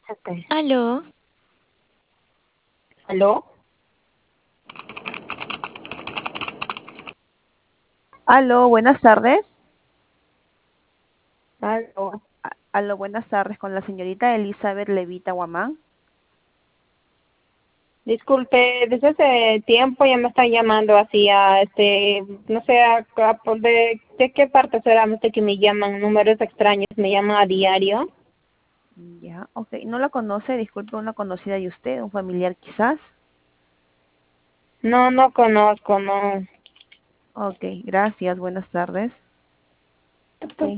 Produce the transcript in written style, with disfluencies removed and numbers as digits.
Aló, ¿Aló? Aló, buenas tardes. ¿Aló? Aló, buenas tardes con la señorita Elizabeth Levita Guamán. Disculpe, desde hace tiempo ya me están llamando así no sé, de qué parte será usted que me llaman números extraños, me llaman a diario. Ya, ok. ¿No la conoce? Disculpe, una conocida de usted, un familiar quizás. No, no conozco, no. Ok, gracias, buenas tardes.